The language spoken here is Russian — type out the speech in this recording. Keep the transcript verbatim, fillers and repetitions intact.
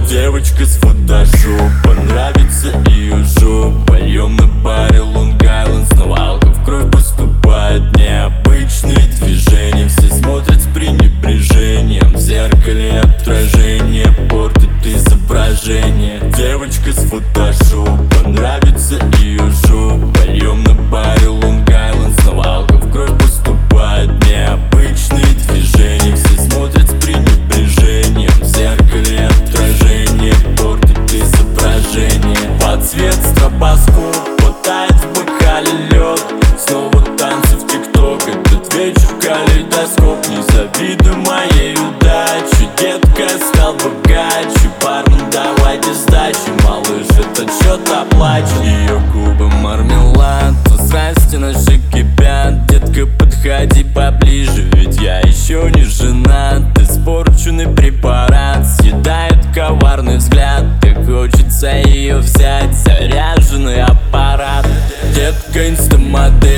Девочка с фотошопа, нравится ее жопа. Польем на баре Лонг-Айленд, снова алко в кровь поступает. Необычные движения, все смотрят с пренебрежением. В зеркале отражение портит изображение. Девочка с фотошопа, нравится ее жопа. Польем на баре Лонг-Айленд, снова алко в кровь поступает. Необычные движения, все смотрят с пренебрежением. В зеркале отражение портит изображение. Под цвет стробоскоп потает в бокале лед. Снова танцы в тикток, этот вечер калейдоскоп. Не завидуй моей удаче, детка, стал богаче. Бармен, давайте сдачи, малыш, этот счет оплачен. Ее губы мармелад, в страсти наши кипят. Детка, подходи поближе, ведь я еще не женат. Испорченный препарат съедает коварный взгляд. Так хочется ее взять, заряженный аппарат. Детка, инстамодель,